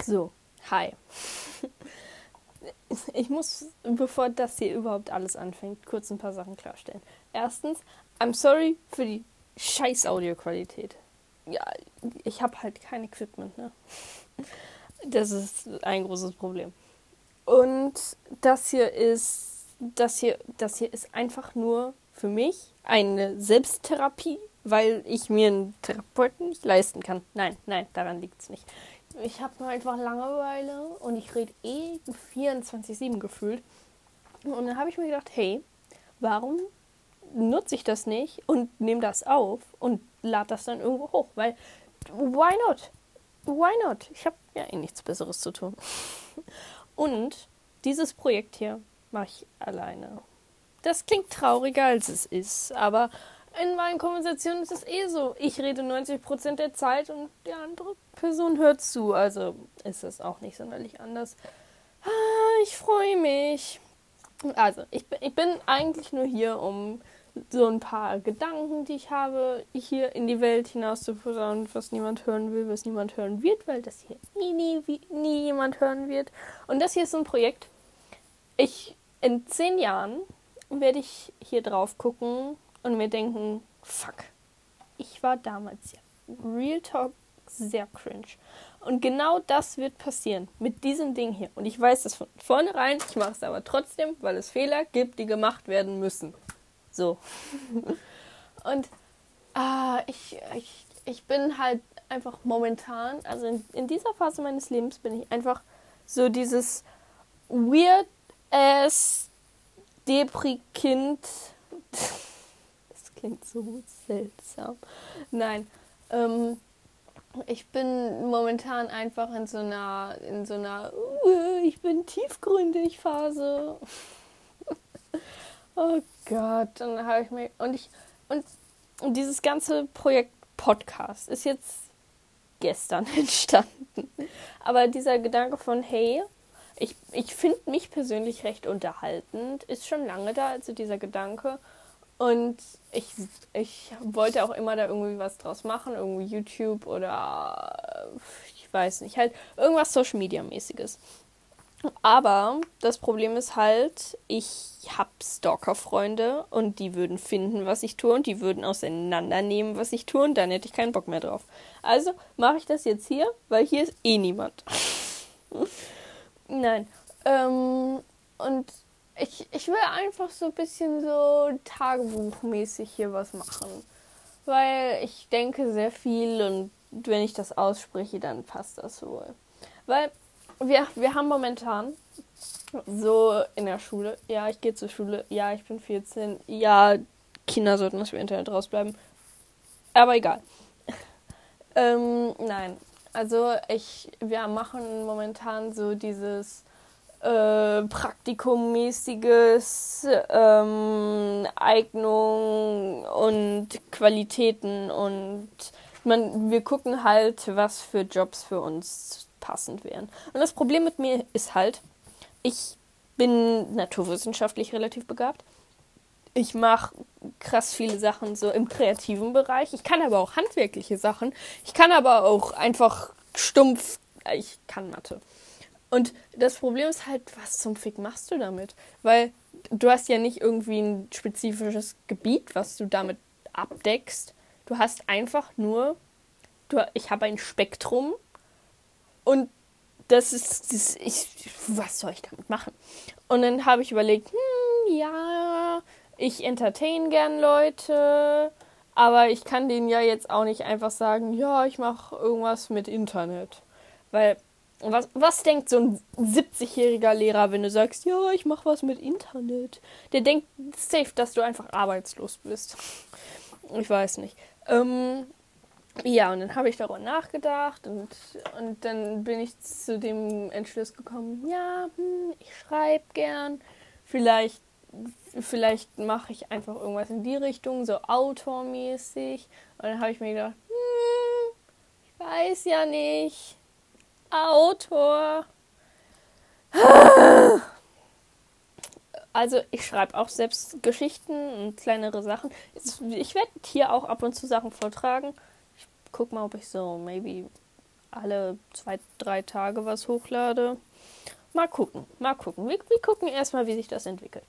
So, hi. Ich muss, bevor das hier überhaupt alles anfängt, kurz ein paar Sachen klarstellen. Erstens, I'm sorry für die scheiß Audioqualität. Ja, ich habe halt kein Equipment, ne? Das ist ein großes Problem. Und das hier ist einfach nur für mich eine Selbsttherapie, weil ich mir einen Therapeuten nicht leisten kann. Nein, daran liegt es nicht. Ich habe nur einfach Langeweile und ich rede 24/7 gefühlt. Und dann habe ich mir gedacht, hey, warum nutze ich das nicht und nehme das auf und lade das dann irgendwo hoch? Weil, why not? Why not? Ich habe ja eh nichts Besseres zu tun. Und dieses Projekt hier mache ich alleine. Das klingt trauriger, als es ist, aber in meinen Konversationen ist es eh so. Ich rede 90% der Zeit und die andere Person hört zu. Also ist es auch nicht sonderlich anders. Ich freue mich. Also, ich bin eigentlich nur hier, um so ein paar Gedanken, die ich habe, hier in die Welt hinaus zu posaunen, was niemand hören will, was niemand hören wird, weil das hier nie jemand hören wird. Und das hier ist so ein Projekt. In 10 Jahren werde ich hier drauf gucken und mir denken, fuck, ich war damals ja Real Talk sehr cringe. Und genau das wird passieren mit diesem Ding hier. Und ich weiß das von vornherein, ich mache es aber trotzdem, weil es Fehler gibt, die gemacht werden müssen. So. Und ich bin halt einfach momentan, also in dieser Phase meines Lebens bin ich einfach so dieses weird-ass Depri-Kind. Das klingt so seltsam. Nein, ich bin momentan einfach in so einer ich bin tiefgründig Phase. Oh Gott, und dann habe ich mir und dieses ganze Projekt Podcast ist jetzt gestern entstanden. Aber dieser Gedanke von hey, ich finde mich persönlich recht unterhaltend, ist schon lange da, also dieser Gedanke. Und ich wollte auch immer da irgendwie was draus machen, irgendwie YouTube oder ich weiß nicht, halt irgendwas Social Media mäßiges. Aber das Problem ist halt, ich habe Stalker-Freunde und die würden finden, was ich tue und die würden auseinandernehmen, was ich tue und dann hätte ich keinen Bock mehr drauf. Also mache ich das jetzt hier, weil hier ist eh niemand. Nein. Und ich will einfach so ein bisschen so tagebuchmäßig hier was machen. Weil ich denke sehr viel und wenn ich das ausspreche, dann passt das wohl. Weil wir haben momentan so in der Schule, ja, ich gehe zur Schule, ja, ich bin 14, ja, Kinder sollten aus dem Internet rausbleiben. Aber egal. Nein, also wir machen momentan so dieses Praktikummäßiges, Eignung und Qualitäten und wir gucken halt, was für Jobs für uns passend wären. Und das Problem mit mir ist halt, ich bin naturwissenschaftlich relativ begabt. Ich mache krass viele Sachen so im kreativen Bereich. Ich kann aber auch handwerkliche Sachen. Ich kann aber auch einfach stumpf, ich kann Mathe. Und das Problem ist halt, was zum Fick machst du damit? Weil du hast ja nicht irgendwie ein spezifisches Gebiet, was du damit abdeckst. Du hast einfach nur, ich habe ein Spektrum und was soll ich damit machen? Und dann habe ich überlegt, ja, ich entertain gern Leute, aber ich kann denen ja jetzt auch nicht einfach sagen, ja, ich mache irgendwas mit Internet. Weil, was denkt so ein 70-jähriger Lehrer, wenn du sagst, ja, ich mache was mit Internet? Der denkt safe, dass du einfach arbeitslos bist. Ich weiß nicht. Ja, und dann habe ich darüber nachgedacht und dann bin ich zu dem Entschluss gekommen, ja, ich schreibe gern, vielleicht mache ich einfach irgendwas in die Richtung, so autormäßig. Und dann habe ich mir gedacht, ich weiß ja nicht, Autor. Also ich schreibe auch selbst Geschichten und kleinere Sachen. Ich werde hier auch ab und zu Sachen vortragen. Ich guck mal, ob ich so maybe alle 2-3 Tage was hochlade. Mal gucken. Wir gucken erstmal, wie sich das entwickelt.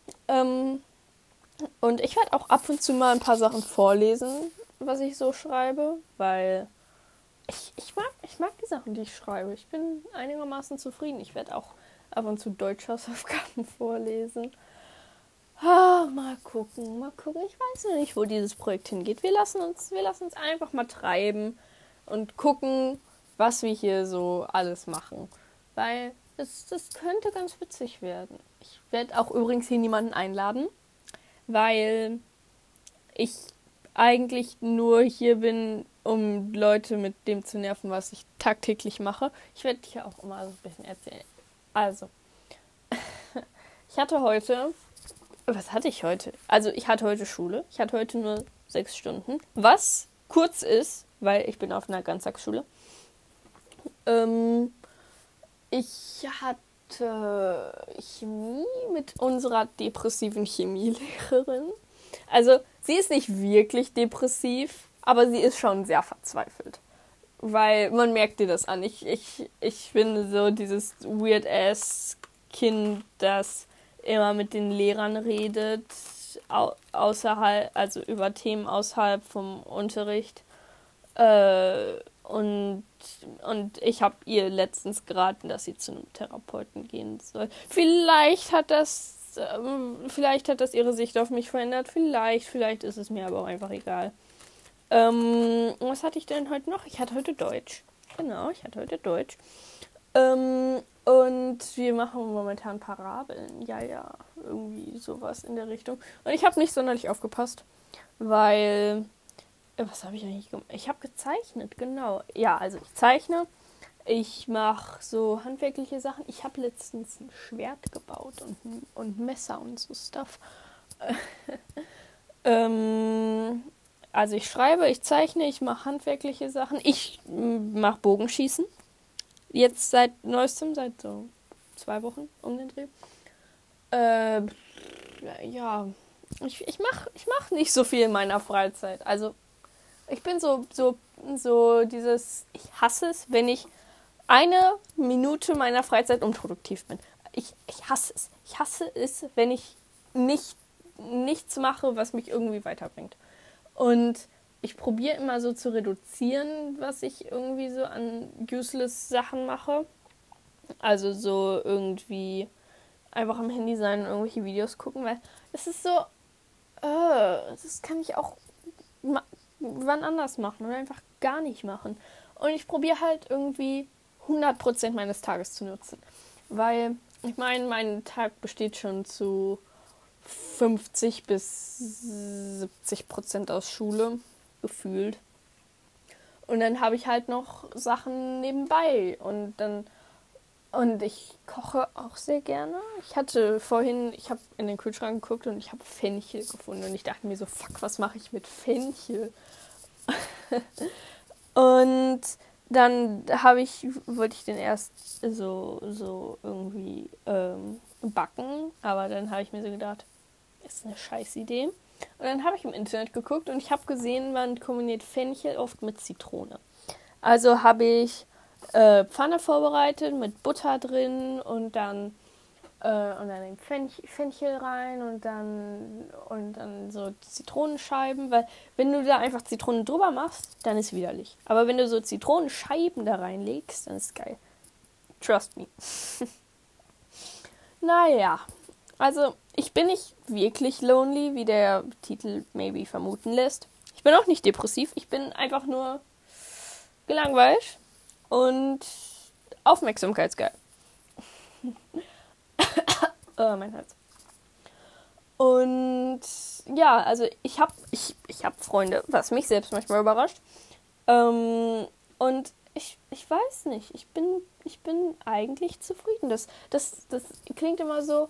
Und ich werde auch ab und zu mal ein paar Sachen vorlesen, was ich so schreibe, weil ich mag die Sachen, die ich schreibe. Ich bin einigermaßen zufrieden. Ich werde auch ab und zu Deutschhausaufgaben vorlesen. Mal gucken. Ich weiß noch nicht, wo dieses Projekt hingeht. Wir lassen uns einfach mal treiben und gucken, was wir hier so alles machen. Weil das könnte ganz witzig werden. Ich werde auch übrigens hier niemanden einladen, weil ich eigentlich nur hier bin, um Leute mit dem zu nerven, was ich tagtäglich mache. Ich werde hier auch immer so ein bisschen erzählen. Also, was hatte ich heute? Also, ich hatte heute Schule. Ich hatte heute nur 6 Stunden, was kurz ist, weil ich bin auf einer Ganztagsschule. Ich hatte Chemie mit unserer depressiven Chemielehrerin. Also, sie ist nicht wirklich depressiv, aber sie ist schon sehr verzweifelt. Weil man merkt dir das an. Ich finde so dieses Weird-Ass-Kind, das immer mit den Lehrern redet, außerhalb, also über Themen außerhalb vom Unterricht. Und ich habe ihr letztens geraten, dass sie zu einem Therapeuten gehen soll. Vielleicht hat das ihre Sicht auf mich verändert. Vielleicht ist es mir aber auch einfach egal. Was hatte ich denn heute noch? Ich hatte heute Deutsch. Genau, ich hatte heute Deutsch. Und wir machen momentan Parabeln. Ja, irgendwie sowas in der Richtung. Und ich habe nicht sonderlich aufgepasst, weil... Was habe ich eigentlich gemacht? Ich habe gezeichnet, genau. Ja, also ich zeichne. Ich mache so handwerkliche Sachen. Ich habe letztens ein Schwert gebaut und Messer und so Stuff. Also ich schreibe, ich zeichne, ich mache handwerkliche Sachen. Ich mache Bogenschießen. Jetzt seit neuestem, seit so 2 Wochen um den Dreh. Ja, ich mach nicht so viel in meiner Freizeit. Also ich bin so dieses, ich hasse es, wenn ich 1 Minute meiner Freizeit unproduktiv bin. Ich hasse es. Ich hasse es, wenn ich nichts mache, was mich irgendwie weiterbringt. Und ich probiere immer so zu reduzieren, was ich irgendwie so an useless Sachen mache. Also so irgendwie einfach am Handy sein und irgendwelche Videos gucken, weil es ist so, das kann ich auch wann anders machen oder einfach gar nicht machen. Und ich probiere halt irgendwie 100% meines Tages zu nutzen. Weil, ich meine, mein Tag besteht schon zu 50-70% aus Schule, gefühlt. Und dann habe ich halt noch Sachen nebenbei. Und ich koche auch sehr gerne. Ich habe in den Kühlschrank geguckt und ich habe Fenchel gefunden. Und ich dachte mir so, fuck, was mache ich mit Fenchel? Und dann wollte ich den erst so irgendwie backen. Aber dann habe ich mir so gedacht, ist eine scheiß Idee. Und dann habe ich im Internet geguckt und ich habe gesehen, man kombiniert Fenchel oft mit Zitrone. Also habe ich Pfanne vorbereitet mit Butter drin und dann den Fenchel rein und dann so Zitronenscheiben, weil wenn du da einfach Zitronen drüber machst, dann ist widerlich. Aber wenn du so Zitronenscheiben da reinlegst, dann ist es geil. Trust me. Naja, also ich bin nicht wirklich lonely, wie der Titel maybe vermuten lässt. Ich bin auch nicht depressiv, ich bin einfach nur gelangweilt und aufmerksamkeitsgeil. Mein Hals. Und ja, also ich hab Freunde, was mich selbst manchmal überrascht. Und ich weiß nicht, ich bin eigentlich zufrieden. Das klingt immer so,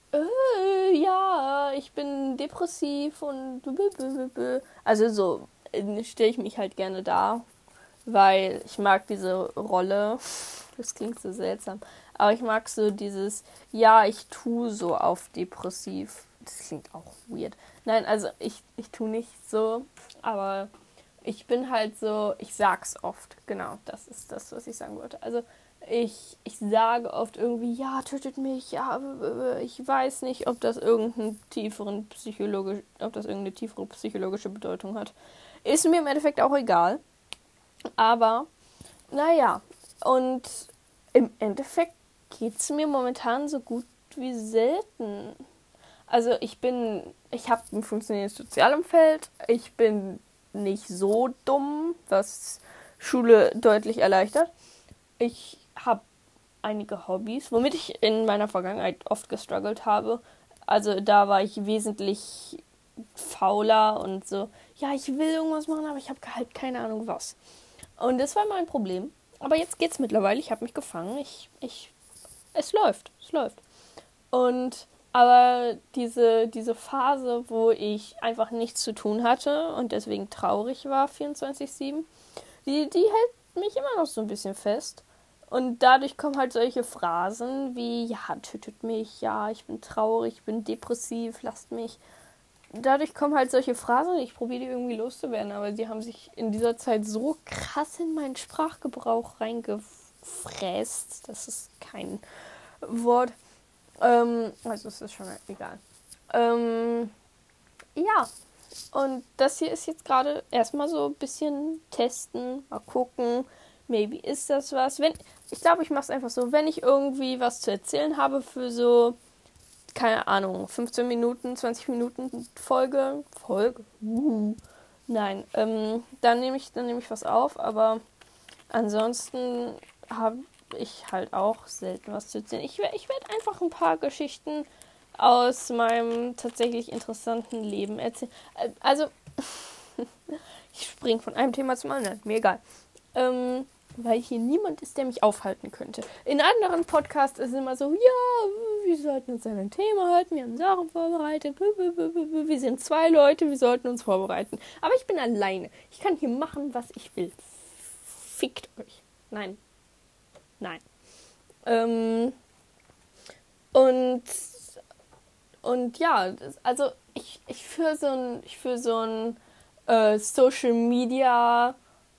ja, ich bin depressiv und also so stelle ich mich halt gerne dar, weil ich mag diese Rolle. Das klingt so seltsam. Aber ich mag so dieses, ja, ich tue so auf depressiv. Das klingt auch weird. Nein, also ich tue nicht so, aber Ich bin halt so, ich sag's oft, genau, das ist das, was ich sagen wollte. Also ich sage oft irgendwie, ja, tötet mich, ja, ich weiß nicht, ob das irgendeine tiefere psychologische Bedeutung hat. Ist mir im Endeffekt auch egal. Aber, naja, und im Endeffekt geht's mir momentan so gut wie selten. Also ich habe ein funktionierendes Sozialumfeld, ich bin nicht so dumm, was Schule deutlich erleichtert. Ich habe einige Hobbys, womit ich in meiner Vergangenheit oft gestruggelt habe. Also da war ich wesentlich fauler und so, ja, ich will irgendwas machen, aber ich habe halt keine Ahnung was. Und das war mein Problem. Aber jetzt geht's mittlerweile, ich habe mich gefangen, es läuft, es läuft. Und aber diese Phase, wo ich einfach nichts zu tun hatte und deswegen traurig war, 24/7, die hält mich immer noch so ein bisschen fest. Und dadurch kommen halt solche Phrasen wie, ja, tötet mich, ja, ich bin traurig, ich bin depressiv, lasst mich. Dadurch kommen halt solche Phrasen, ich probiere die irgendwie loszuwerden, aber die haben sich in dieser Zeit so krass in meinen Sprachgebrauch reingefräst. Das ist kein Wort. Also es ist schon egal. Ja, und das hier ist jetzt gerade erstmal so ein bisschen testen, mal gucken. Maybe ist das was. Ich glaube, ich mache es einfach so, wenn ich irgendwie was zu erzählen habe für so, keine Ahnung, 15 Minuten, 20 Minuten Folge. Nein, dann nehme ich was auf, aber ansonsten habe ich halt auch selten was zu erzählen. Ich werde einfach ein paar Geschichten aus meinem tatsächlich interessanten Leben erzählen. Also, ich springe von einem Thema zum anderen, mir egal. Weil hier niemand ist, der mich aufhalten könnte. In anderen Podcasts ist es immer so, ja, wir sollten uns an ein Thema halten, wir haben Sachen vorbereitet, wir sind 2 Leute, wir sollten uns vorbereiten. Aber ich bin alleine. Ich kann hier machen, was ich will. Fickt euch. Nein. Und ja, also ich führe so ein Social Media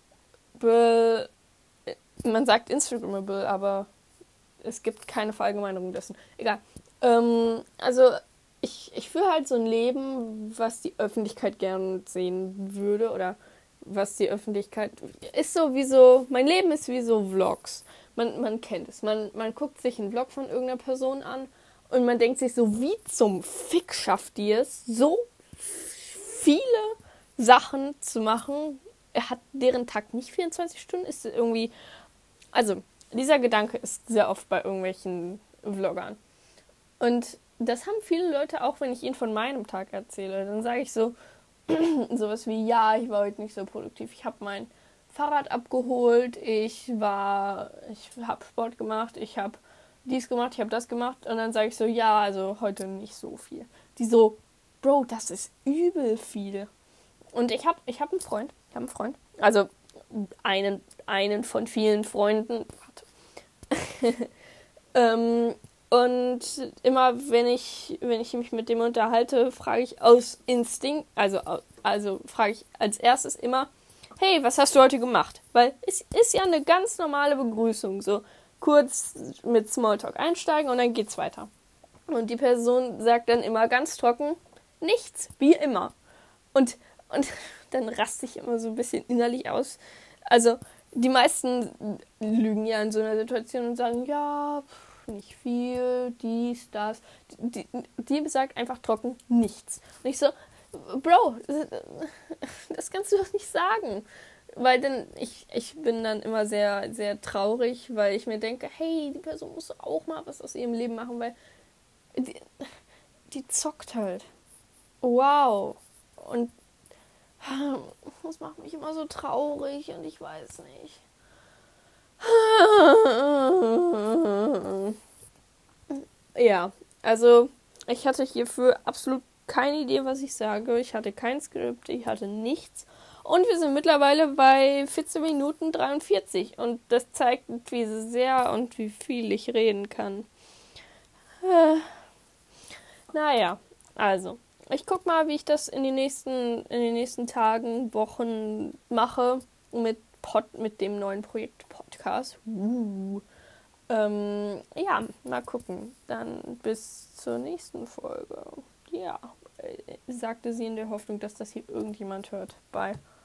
man sagt Instagrammable, aber es gibt keine Verallgemeinerung dessen. Egal. Also ich führe halt so ein Leben, was die Öffentlichkeit gern sehen würde oder was die Öffentlichkeit ist sowieso, mein Leben ist wie so Vlogs. Man kennt es. Man guckt sich einen Vlog von irgendeiner Person an und man denkt sich so, wie zum Fick schafft die es, so viele Sachen zu machen. Er hat deren Tag nicht 24 Stunden, ist irgendwie, also dieser Gedanke ist sehr oft bei irgendwelchen Vloggern. Und das haben viele Leute auch, wenn ich ihnen von meinem Tag erzähle. Dann sage ich so, sowas wie, ja, ich war heute nicht so produktiv. Ich habe mein Fahrrad abgeholt, ich habe Sport gemacht, ich habe dies gemacht, ich habe das gemacht. Und dann sage ich so, ja, also heute nicht so viel. Die so, Bro, das ist übel viel. Und ich hab einen Freund, also einen von vielen Freunden. Und immer, wenn ich mich mit dem unterhalte, frage ich aus Instinkt, also frage ich als erstes immer, hey, was hast du heute gemacht? Weil es ist ja eine ganz normale Begrüßung, so kurz mit Smalltalk einsteigen und dann geht's weiter. Und die Person sagt dann immer ganz trocken, nichts, wie immer. Und dann raste ich immer so ein bisschen innerlich aus. Also die meisten lügen ja in so einer Situation und sagen, ja, nicht viel, dies, das. Die sagt einfach trocken nichts. Und ich so, Bro, das kannst du doch nicht sagen. Weil dann, ich bin dann immer sehr, sehr traurig, weil ich mir denke, hey, die Person muss auch mal was aus ihrem Leben machen, weil die zockt halt. Wow. Und das macht mich immer so traurig und ich weiß nicht. Ja, also ich hatte hierfür absolut keine Idee, was ich sage. Ich hatte kein Skript, ich hatte nichts. Und wir sind mittlerweile bei 14 Minuten 43. Und das zeigt, wie sehr und wie viel ich reden kann. Naja, also. Ich guck mal, wie ich das in den nächsten Tagen, Wochen mache mit dem neuen Projekt Podcast. Ja, mal gucken. Dann bis zur nächsten Folge. Ja, sagte sie in der Hoffnung, dass das hier irgendjemand hört. Bye.